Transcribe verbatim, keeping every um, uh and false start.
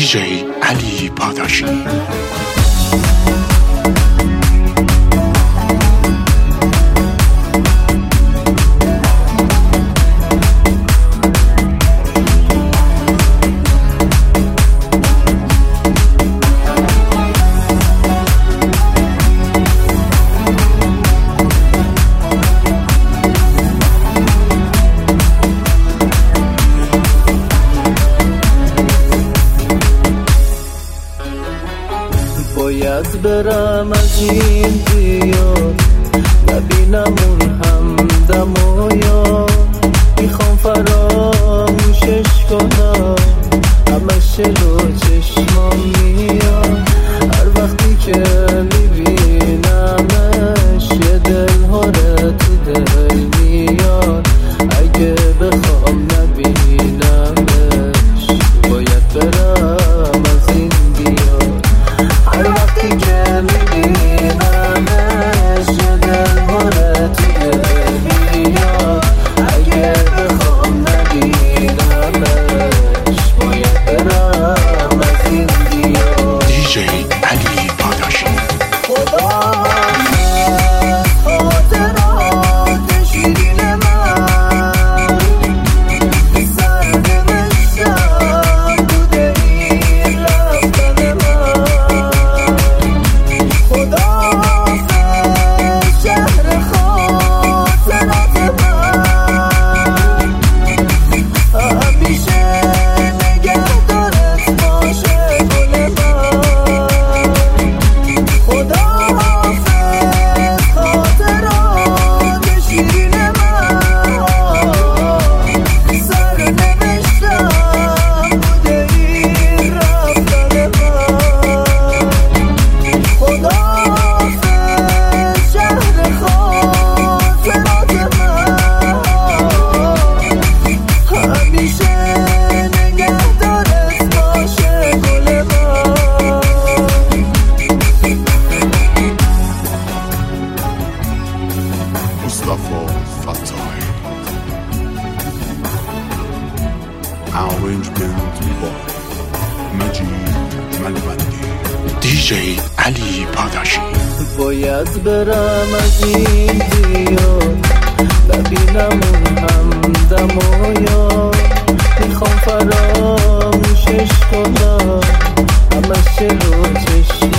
دیجی علی پاداشی. باید برم از این دیار نبینم اون همدم و یار، میخوام فراموشش کنم همش جلو چشمام میاد. هر وقتی که میبینمش یه دل هاره تو دل میاد. اگه بخوام نبینمش باید برم از این دیار. هر وقتی که میبینمش یه دل هاره تو دل میاد. اگه بخوام نبینمش باید برم از این دیار. دیجی علی پاداشی. خدا خاطرات شیرین من سرنوشتم بوده این رفتن من. خدا شهر خاطرات من همیشه نگهدارت باشه گل من. خدا حافظ خاطرات شیرین من سرنوشتم بوده این رفتن من. خدا حافظ شهر خاطرات من همیشه نگهدارت باشه گل من. مصطفی فتاحی. Arrangement by مجید ملوندی. دیجی علی پاداشی. باید برم از این دیار نبینم اون همدم و یار، میخوام فراموشش کنم همش جلو چشم